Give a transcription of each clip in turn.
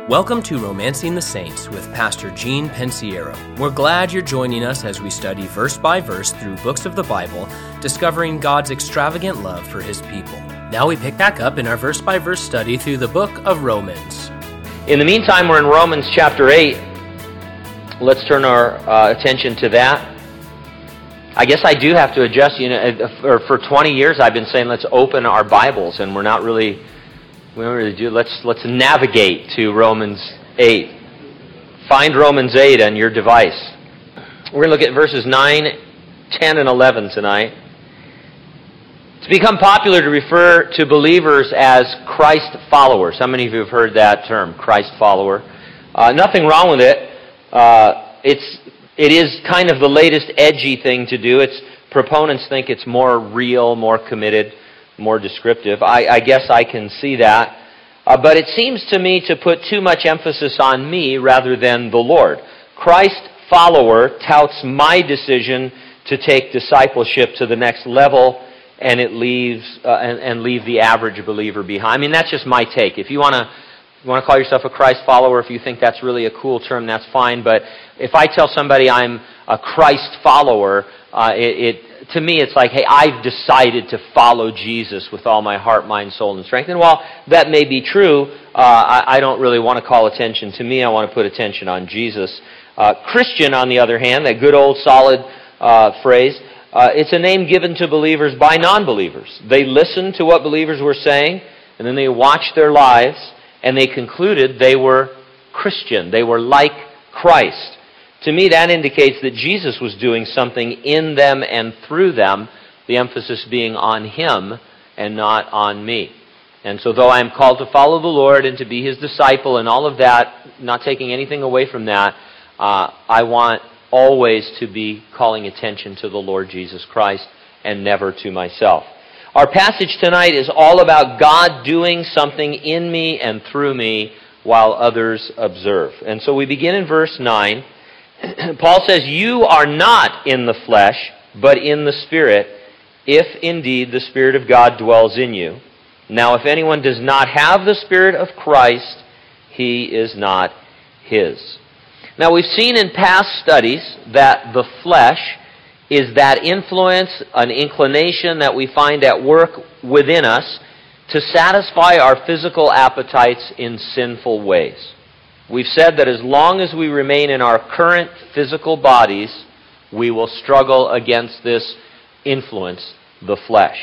Welcome to Romancing the Saints with Pastor Gene Pensiero. We're glad you're joining us as we study verse by verse through books of the Bible, discovering God's extravagant love for His people. Now we pick back up in our verse by verse study through the book of Romans. In the meantime, we're in Romans chapter 8. Let's turn our attention to that. I guess I do have to adjust. For 20 years I've been saying let's open our Bibles, and we don't really do. Let's navigate to Romans 8. Find Romans 8 on your device. We're going to look at verses 9, 10, and 11 tonight. It's become popular to refer to believers as Christ followers. How many of you have heard that term, Christ follower? Nothing wrong with it. It is kind of the latest edgy thing to do. Its proponents think it's more real, more committed, more descriptive. I guess I can see that. But it seems to me to put too much emphasis on me rather than the Lord. Christ follower touts my decision to take discipleship to the next level, and it leaves and leave the average believer behind. I mean, that's just my take. If you want to call yourself a Christ follower, if you think that's really a cool term, that's fine. But if I tell somebody I'm a Christ follower, to me, it's like, hey, I've decided to follow Jesus with all my heart, mind, soul, and strength. And while that may be true, I don't really want to call attention to me. I want to put attention on Jesus. Christian, on the other hand, that good old solid phrase, it's a name given to believers by non-believers. They listened to what believers were saying, and then they watched their lives, and they concluded they were Christian. They were like Christ. To me, that indicates that Jesus was doing something in them and through them, the emphasis being on Him and not on me. And so though I am called to follow the Lord and to be His disciple and all of that, not taking anything away from that, I want always to be calling attention to the Lord Jesus Christ and never to myself. Our passage tonight is all about God doing something in me and through me while others observe. And so we begin in verse 9. Paul says, "You are not in the flesh, but in the Spirit, if indeed the Spirit of God dwells in you. Now if anyone does not have the Spirit of Christ, he is not His." Now we've seen in past studies that the flesh is that influence, an inclination that we find at work within us to satisfy our physical appetites in sinful ways. We've said that as long as we remain in our current physical bodies, we will struggle against this influence, the flesh.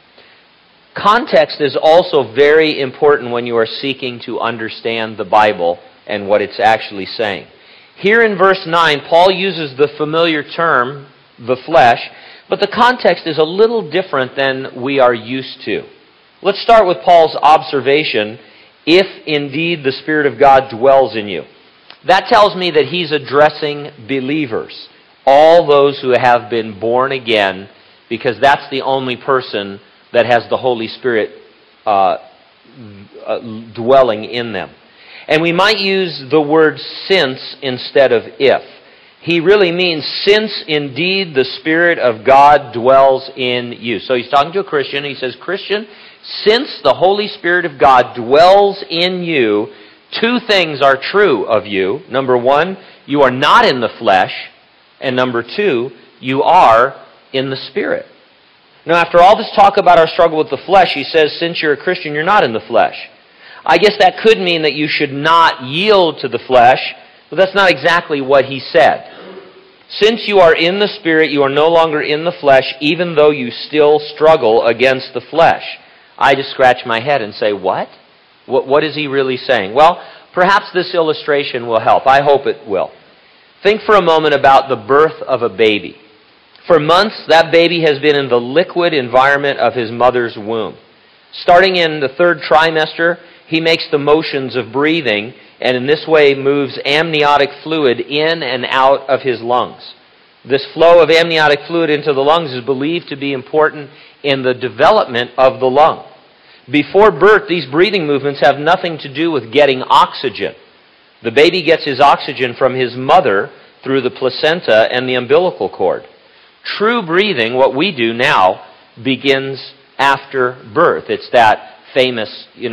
Context is also very important when you are seeking to understand the Bible and what it's actually saying. Here in verse 9, Paul uses the familiar term, the flesh, but the context is a little different than we are used to. Let's start with Paul's observation, if indeed the Spirit of God dwells in you. That tells me that he's addressing believers, all those who have been born again, because that's the only person that has the Holy Spirit dwelling in them. And we might use the word since instead of if. He really means since indeed the Spirit of God dwells in you. So he's talking to a Christian. He says, Christian, since the Holy Spirit of God dwells in you, two things are true of you. Number one, you are not in the flesh. And number two, you are in the Spirit. Now, after all this talk about our struggle with the flesh, he says, since you're a Christian, you're not in the flesh. I guess that could mean that you should not yield to the flesh, but that's not exactly what he said. Since you are in the Spirit, you are no longer in the flesh, even though you still struggle against the flesh. I just scratch my head and say, what? What is he really saying? Well, perhaps this illustration will help. I hope it will. Think for a moment about the birth of a baby. For months, that baby has been in the liquid environment of his mother's womb. Starting in the third trimester, he makes the motions of breathing, and in this way moves amniotic fluid in and out of his lungs. This flow of amniotic fluid into the lungs is believed to be important in the development of the lung. Before birth, these breathing movements have nothing to do with getting oxygen. The baby gets his oxygen from his mother through the placenta and the umbilical cord. True breathing, what we do now, begins after birth. It's that famous,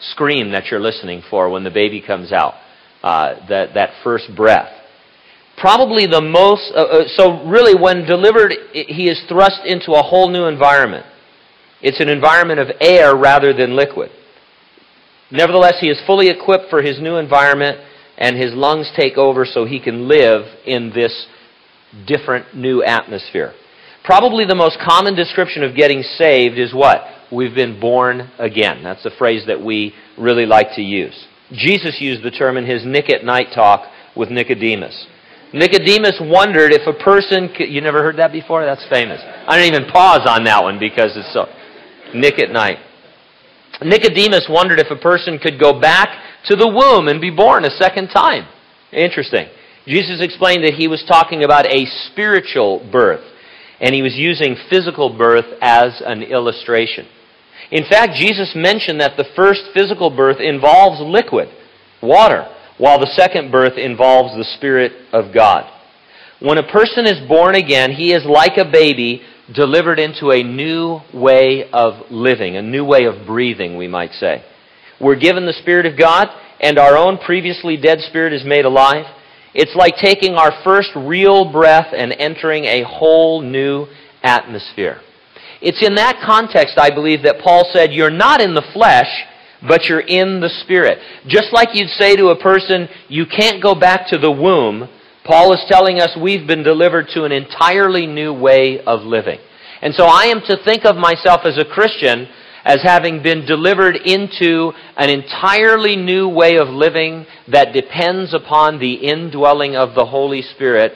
scream that you're listening for when the baby comes out, that first breath. Probably the most, so really when delivered, he is thrust into a whole new environment. It's an environment of air rather than liquid. Nevertheless, he is fully equipped for his new environment, and his lungs take over so he can live in this different new atmosphere. Probably the most common description of getting saved is what? We've been born again. That's the phrase that we really like to use. Jesus used the term in his Nick at Night talk with Nicodemus. Nicodemus wondered if a person could... You never heard that before? That's famous. I don't even pause on that one because it's so... Nick at Night. Nicodemus wondered if a person could go back to the womb and be born a second time. Interesting. Jesus explained that he was talking about a spiritual birth, and he was using physical birth as an illustration. In fact, Jesus mentioned that the first physical birth involves liquid, water, while the second birth involves the Spirit of God. When a person is born again, he is like a baby delivered into a new way of living, a new way of breathing, we might say. We're given the Spirit of God, and our own previously dead spirit is made alive. It's like taking our first real breath and entering a whole new atmosphere. It's in that context, I believe, that Paul said, you're not in the flesh, but you're in the Spirit. Just like you'd say to a person, you can't go back to the womb, Paul is telling us we've been delivered to an entirely new way of living. And so I am to think of myself as a Christian as having been delivered into an entirely new way of living that depends upon the indwelling of the Holy Spirit.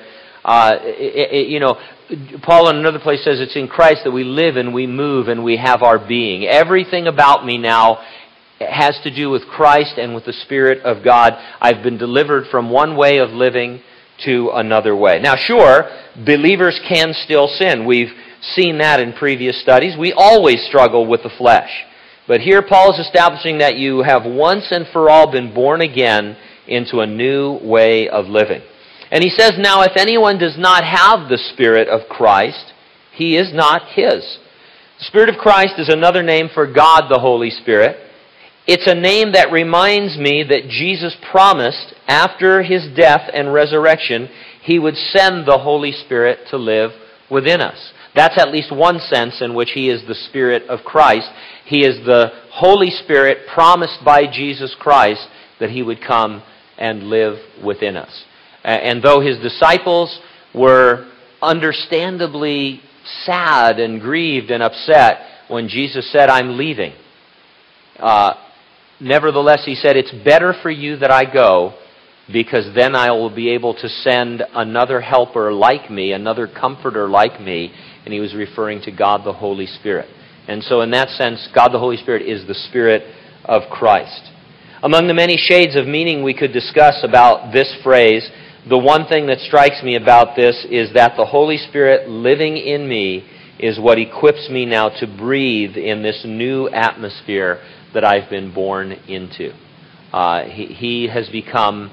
Paul in another place says it's in Christ that we live and we move and we have our being. Everything about me now has to do with Christ and with the Spirit of God. I've been delivered from one way of living to another way. Now, sure, believers can still sin. We've seen that in previous studies. We always struggle with the flesh. But here Paul is establishing that you have once and for all been born again into a new way of living. And he says, now, if anyone does not have the Spirit of Christ, he is not his. The Spirit of Christ is another name for God the Holy Spirit. It's a name that reminds me that Jesus promised after his death and resurrection, he would send the Holy Spirit to live within us. That's at least one sense in which he is the Spirit of Christ. He is the Holy Spirit promised by Jesus Christ that he would come and live within us. And though his disciples were understandably sad and grieved and upset when Jesus said, I'm leaving, nevertheless, he said, it's better for you that I go, because then I will be able to send another helper like me, another comforter like me. And he was referring to God the Holy Spirit. And so in that sense, God the Holy Spirit is the Spirit of Christ. Among the many shades of meaning we could discuss about this phrase, the one thing that strikes me about this is that the Holy Spirit living in me is what equips me now to breathe in this new atmosphere that I've been born into. He has become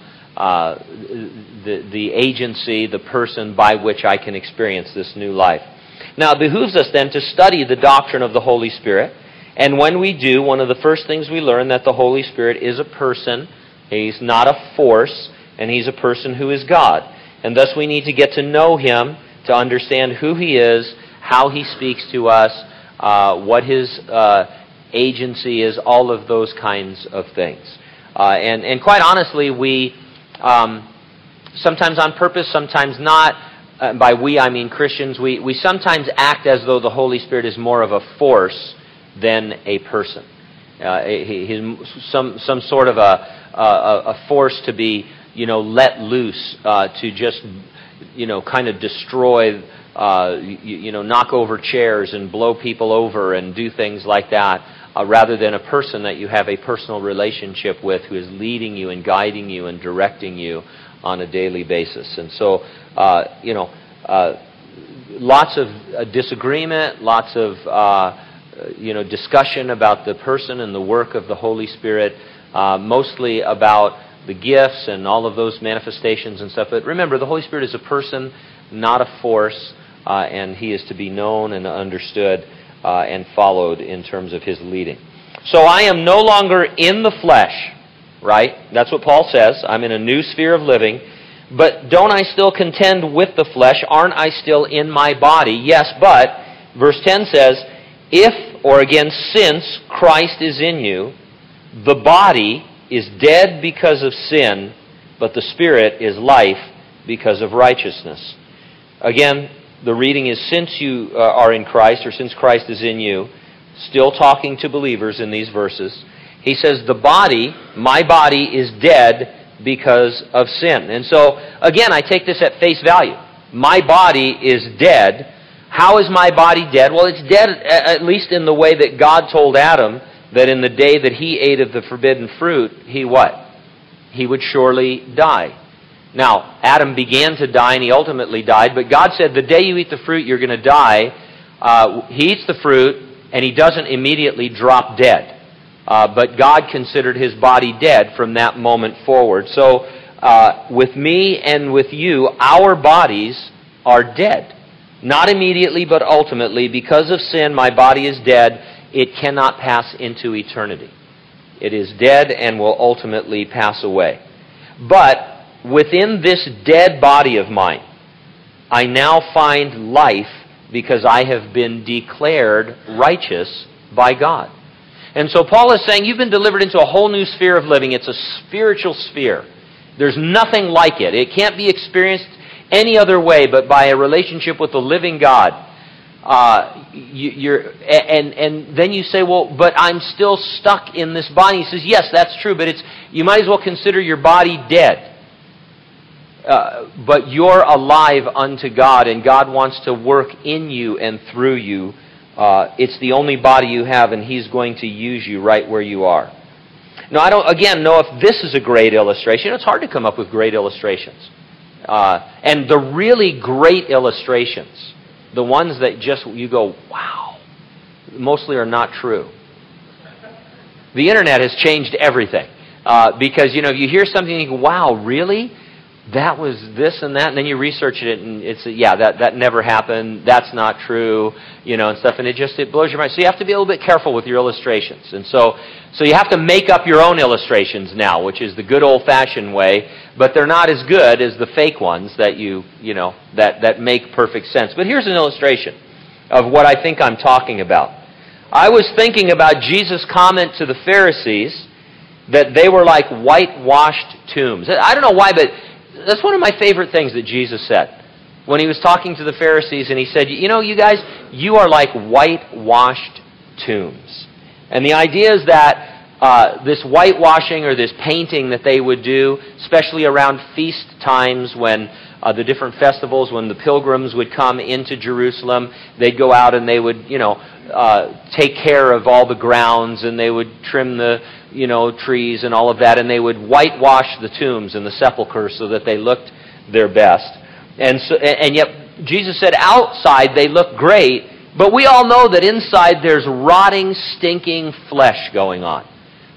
the agency, the person by which I can experience this new life. Now, it behooves us then to study the doctrine of the Holy Spirit. And when we do, one of the first things we learn that the Holy Spirit is a person. He's not a force, and he's a person who is God. And thus we need to get to know him, to understand who he is, how he speaks to us, what his agency is, all of those kinds of things. And quite honestly, we sometimes on purpose, sometimes not. By we, I mean Christians. We sometimes act as though the Holy Spirit is more of a force than a person. He's some sort of a force to be, let loose, to just, kind of destroy, knock over chairs and blow people over and do things like that, rather than a person that you have a personal relationship with who is leading you and guiding you and directing you on a daily basis. And so, lots of disagreement, lots of, discussion about the person and the work of the Holy Spirit, mostly about the gifts and all of those manifestations and stuff. But remember, the Holy Spirit is a person, not a force, and he is to be known and understood and followed in terms of his leading. So I am no longer in the flesh, right? That's what Paul says. I'm in a new sphere of living. But don't I still contend with the flesh? Aren't I still in my body? Yes, but, verse 10 says, if, or again, since Christ is in you, the body is dead because of sin, but the spirit is life because of righteousness. Again, the reading is since you are in Christ, or since Christ is in you, still talking to believers in these verses. He says, the body, my body, is dead because of sin. And so, again, I take this at face value. My body is dead. How is my body dead? Well, it's dead at least in the way that God told Adam that in the day that he ate of the forbidden fruit, he what? He would surely die. Now, Adam began to die and he ultimately died, but God said, the day you eat the fruit, you're going to die. He eats the fruit and he doesn't immediately drop dead. But God considered his body dead from that moment forward. So, with me and with you, our bodies are dead. Not immediately, but ultimately. Because of sin, my body is dead. It cannot pass into eternity. It is dead and will ultimately pass away. But within this dead body of mine, I now find life because I have been declared righteous by God. And so Paul is saying, you've been delivered into a whole new sphere of living. It's a spiritual sphere. There's nothing like it. It can't be experienced any other way but by a relationship with the living God. And then you say, well, but I'm still stuck in this body. He says, yes, that's true, but you might as well consider your body dead. But you're alive unto God, and God wants to work in you and through you. It's the only body you have, and He's going to use you right where you are. Now, I don't, again, know if this is a great illustration. It's hard to come up with great illustrations. And the really great illustrations, the ones that just, you go, wow, mostly are not true. The internet has changed everything. Because, you hear something and you go, wow, really? That was this and that, and then you research it, and it's, that never happened, that's not true, and stuff, and it blows your mind. So you have to be a little bit careful with your illustrations. And so you have to make up your own illustrations now, which is the good old-fashioned way, but they're not as good as the fake ones that that make perfect sense. But here's an illustration of what I think I'm talking about. I was thinking about Jesus' comment to the Pharisees that they were like whitewashed tombs. I don't know why, but that's one of my favorite things that Jesus said when He was talking to the Pharisees, and He said, you guys, you are like whitewashed tombs. And the idea is that this whitewashing or this painting that they would do, especially around feast times when the different festivals, when the pilgrims would come into Jerusalem, they'd go out and they would, take care of all the grounds, and they would trim the trees and all of that, and they would whitewash the tombs and the sepulchres so that they looked their best. And yet Jesus said outside they look great, but we all know that inside there's rotting, stinking flesh going on.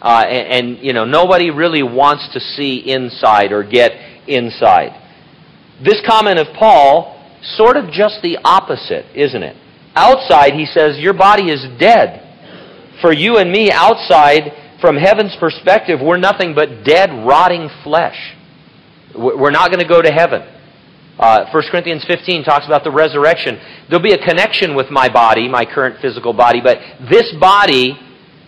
And nobody really wants to see inside or get inside. This comment of Paul, sort of just the opposite, isn't it? Outside, he says, your body is dead. For you and me, outside, from heaven's perspective, we're nothing but dead, rotting flesh. We're not going to go to heaven. 1 Corinthians 15 talks about the resurrection. There'll be a connection with my body, my current physical body, but this body,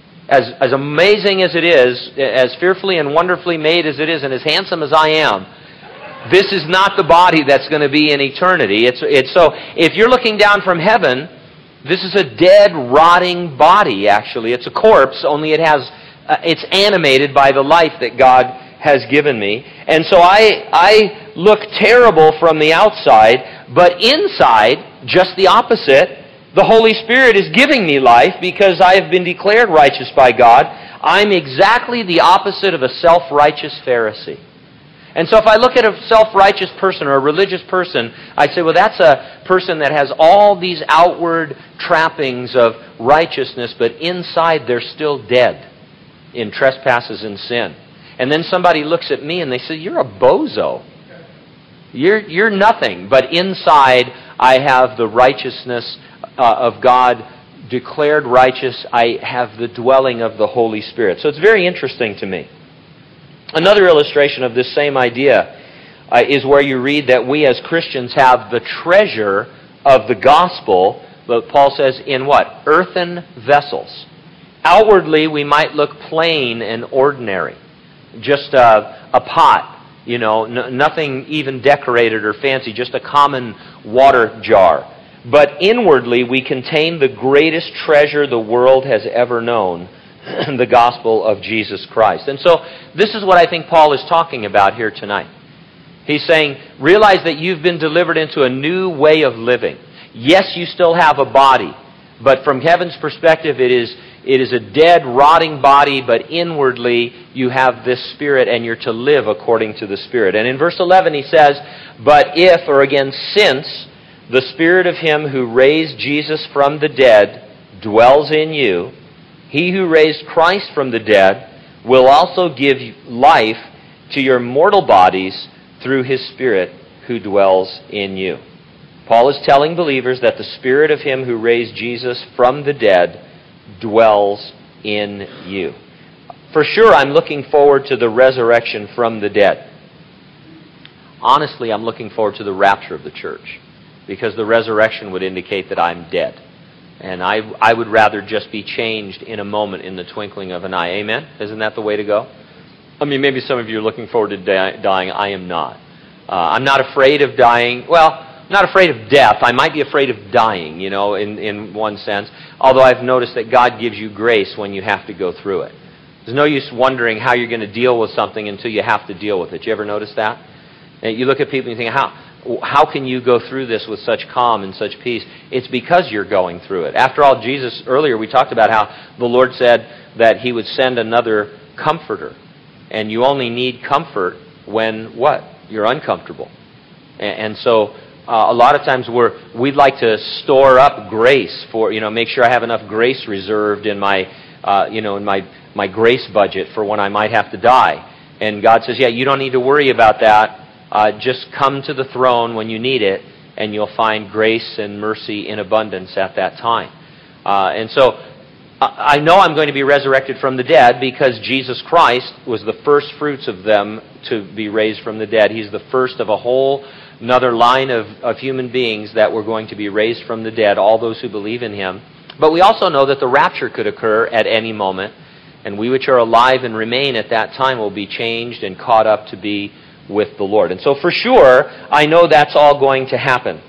as amazing as it is, as fearfully and wonderfully made as it is, and as handsome as I am, this is not the body that's going to be in eternity. So if you're looking down from heaven, this is a dead, rotting body, actually. It's a corpse, only it's animated by the life that God has given me. And so I look terrible from the outside, but inside, just the opposite. The Holy Spirit is giving me life because I have been declared righteous by God. I'm exactly the opposite of a self-righteous Pharisee. And so if I look at a self-righteous person or a religious person, I say, well, that's a person that has all these outward trappings of righteousness, but inside they're still dead in trespasses and sin. And then somebody looks at me and they say, you're a bozo. You're nothing. But inside I have the righteousness of God declared righteous, I have the dwelling of the Holy Spirit. So it's very interesting to me. Another illustration of this same idea is where you read that we as Christians have the treasure of the gospel, but Paul says, in what? Earthen vessels. Outwardly, we might look plain and ordinary. Just a pot, nothing even decorated or fancy, just a common water jar. But inwardly, we contain the greatest treasure the world has ever known, the gospel of Jesus Christ. And so, this is what I think Paul is talking about here tonight. He's saying, realize that you've been delivered into a new way of living. Yes, you still have a body, but from heaven's perspective, it is a dead, rotting body, but inwardly you have this Spirit and you're to live according to the Spirit. And in verse 11 he says, but if, or again, since the Spirit of Him who raised Jesus from the dead dwells in you, He who raised Christ from the dead will also give life to your mortal bodies through His Spirit who dwells in you. Paul is telling believers that the Spirit of Him who raised Jesus from the dead dwells in you. For sure, I'm looking forward to the resurrection from the dead. Honestly, I'm looking forward to the rapture of the church, because the resurrection would indicate that I'm dead. And I would rather just be changed in a moment, in the twinkling of an eye. Amen? Isn't that the way to go? I mean, maybe some of you are looking forward to dying. I am not. I'm not afraid of dying. Well, I'm not afraid of death. I might be afraid of dying, in one sense. Although I've noticed that God gives you grace when you have to go through it. There's no use wondering how you're going to deal with something until you have to deal with it. You ever notice that? And you look at people and you think, how can you go through this with such calm and such peace? It's because you're going through it. After all, Jesus, earlier we talked about how the Lord said that He would send another comforter. And you only need comfort when, what? You're uncomfortable. And so a lot of times we'd like to store up grace for, make sure I have enough grace reserved in my, in my grace budget for when I might have to die. And God says, yeah, you don't need to worry about that. Just come to the throne when you need it, and you'll find grace and mercy in abundance at that time. And so I know I'm going to be resurrected from the dead because Jesus Christ was the first fruits of them to be raised from the dead. He's the first of a whole another line of human beings that were going to be raised from the dead, all those who believe in Him. But we also know that the rapture could occur at any moment, and we which are alive and remain at that time will be changed and caught up to be with the Lord. And so for sure, I know that's all going to happen.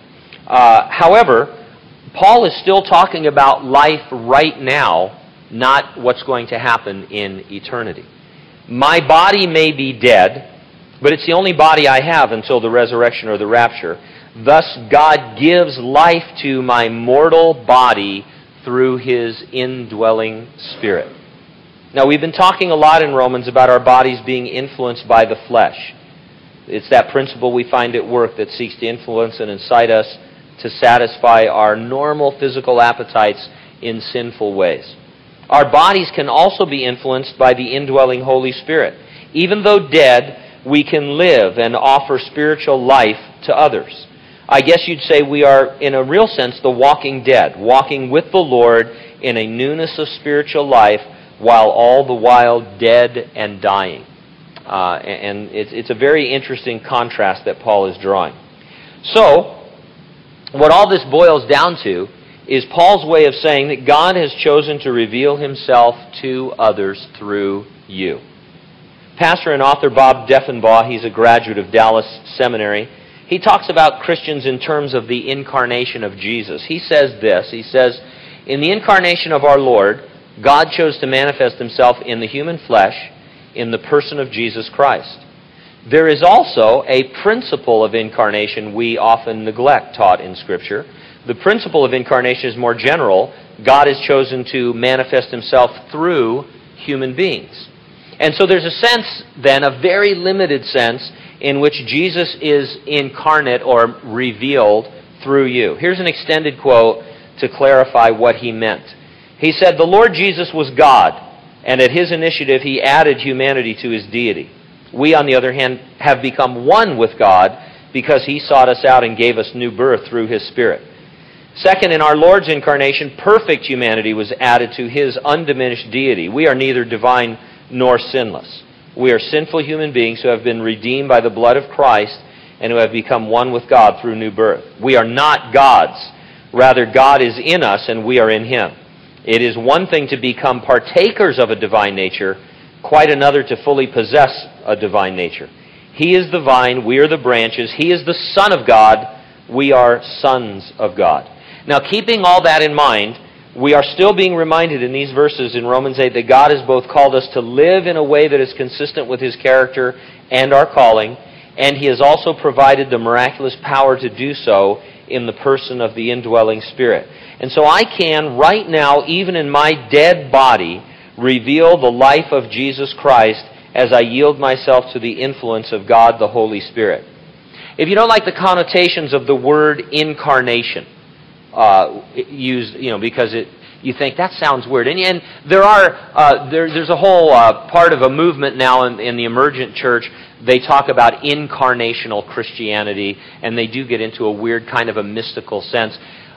However, Paul is still talking about life right now, not what's going to happen in eternity. My body may be dead, but it's the only body I have until the resurrection or the rapture. Thus, God gives life to my mortal body through His indwelling Spirit. Now, we've been talking a lot in Romans about our bodies being influenced by the flesh. It's that principle we find at work that seeks to influence and incite us to satisfy our normal physical appetites in sinful ways. Our bodies can also be influenced by the indwelling Holy Spirit. Even though dead, we can live and offer spiritual life to others. I guess you'd say we are, in a real sense, the walking dead, walking with the Lord in a newness of spiritual life while all the while dead and dying. And it's a very interesting contrast that Paul is drawing. So, what all this boils down to is Paul's way of saying that God has chosen to reveal Himself to others through you. Pastor and author Bob Deffinbaugh, he's a graduate of Dallas Seminary, he talks about Christians in terms of the incarnation of Jesus. He says this, he says, in the incarnation of our Lord, God chose to manifest Himself in the human flesh in the person of Jesus Christ. There is also a principle of incarnation we often neglect taught in Scripture. The principle of incarnation is more general. God has chosen to manifest Himself through human beings. And so there's a sense, then, a very limited sense, in which Jesus is incarnate or revealed through you. Here's an extended quote to clarify what he meant. He said, "The Lord Jesus was God, and at His initiative He added humanity to His deity. We, on the other hand, have become one with God because He sought us out and gave us new birth through His Spirit. Second, in our Lord's incarnation, perfect humanity was added to His undiminished deity. We are neither divine nor sinless. We are sinful human beings who have been redeemed by the blood of Christ and who have become one with God through new birth. We are not gods. Rather, God is in us and we are in Him. It is one thing to become partakers of a divine nature, quite another to fully possess a divine nature. He is the vine, we are the branches. He is the Son of God, we are sons of God. Now, keeping all that in mind, we are still being reminded in these verses in Romans 8 that God has both called us to live in a way that is consistent with His character and our calling, and He has also provided the miraculous power to do so in the person of the indwelling Spirit. And so I can, right now, even in my dead body, reveal the life of Jesus Christ as I yield myself to the influence of God the Holy Spirit. If you don't like the connotations of the word incarnation, used, because you think that sounds weird, and there's a whole part of a movement now in the emergent church. They talk about incarnational Christianity, and they do get into a weird kind of a mystical sense.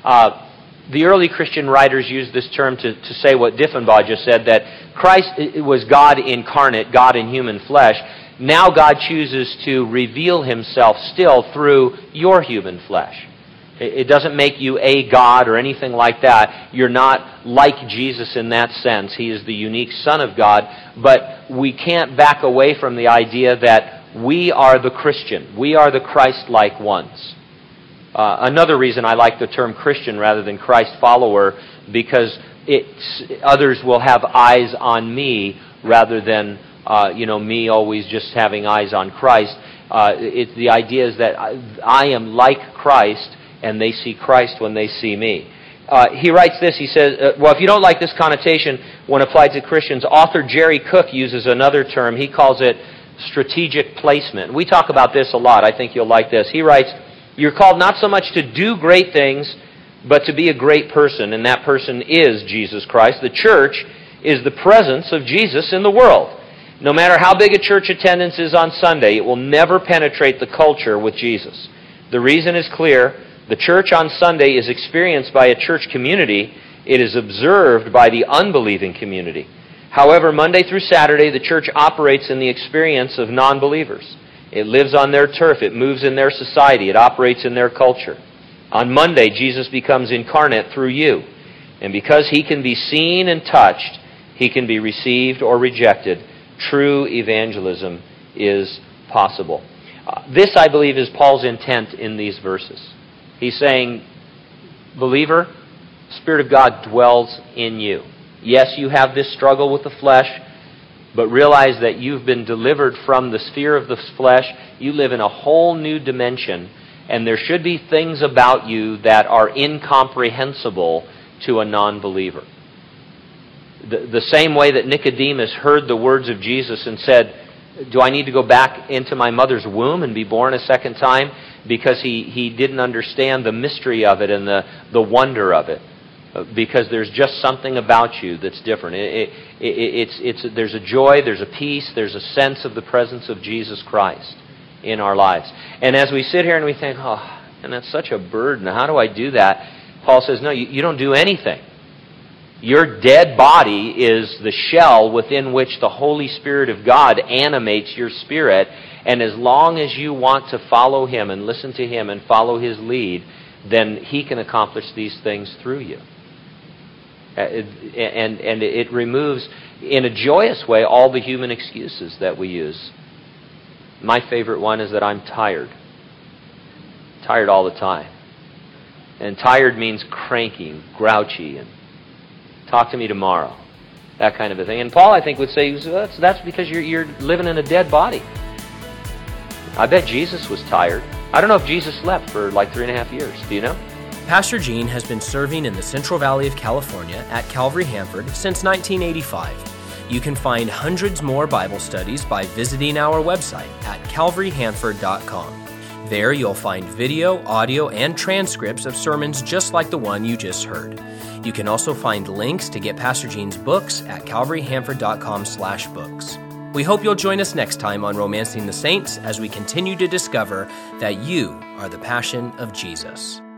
The early Christian writers used this term to say what Diffenbaugh just said, that Christ was God incarnate, God in human flesh. Now God chooses to reveal Himself still through your human flesh. It doesn't make you a God or anything like that. You're not like Jesus in that sense. He is the unique Son of God. But we can't back away from the idea that we are the Christian. We are the Christ-like ones. Another reason I like the term Christian rather than Christ follower, because others will have eyes on me rather than me always just having eyes on Christ. The idea is that I am like Christ, and they see Christ when they see me. He writes this, he says, if you don't like this connotation when applied to Christians, author Jerry Cook uses another term. He calls it strategic placement. We talk about this a lot. I think you'll like this. He writes, you're called not so much to do great things, but to be a great person, and that person is Jesus Christ. The church is the presence of Jesus in the world. No matter how big a church attendance is on Sunday, it will never penetrate the culture with Jesus. The reason is clear. The church on Sunday is experienced by a church community. It is observed by the unbelieving community. However, Monday through Saturday, the church operates in the experience of non-believers. It lives on their turf. It moves in their society. It operates in their culture. On Monday, Jesus becomes incarnate through you. And because He can be seen and touched, He can be received or rejected. True evangelism is possible. This, I believe, is Paul's intent in these verses. He's saying, believer, the Spirit of God dwells in you. Yes, you have this struggle with the flesh, but realize that you've been delivered from the sphere of the flesh. You live in a whole new dimension, and there should be things about you that are incomprehensible to a non-believer. The same way that Nicodemus heard the words of Jesus and said, do I need to go back into my mother's womb and be born a second time? Because he didn't understand the mystery of it and the wonder of it. Because there's just something about you that's different. There's a joy, there's a peace, there's a sense of the presence of Jesus Christ in our lives. And as we sit here and we think, and that's such a burden, how do I do that? Paul says, no, you don't do anything. Your dead body is the shell within which the Holy Spirit of God animates your spirit, and as long as you want to follow Him and listen to Him and follow His lead, then He can accomplish these things through you. And it removes, in a joyous way, all the human excuses that we use. My favorite one is that I'm tired. Tired all the time. And tired means cranky, grouchy, and talk to me tomorrow. That kind of a thing. And Paul, I think, would say, that's because you're living in a dead body. I bet Jesus was tired. I don't know if Jesus slept for like 3.5 years. Do you know? Pastor Gene has been serving in the Central Valley of California at Calvary Hanford since 1985. You can find hundreds more Bible studies by visiting our website at calvaryhanford.com. There you'll find video, audio, and transcripts of sermons just like the one you just heard. You can also find links to get Pastor Gene's books at calvaryhanford.com/books. We hope you'll join us next time on Romancing the Saints as we continue to discover that you are the passion of Jesus.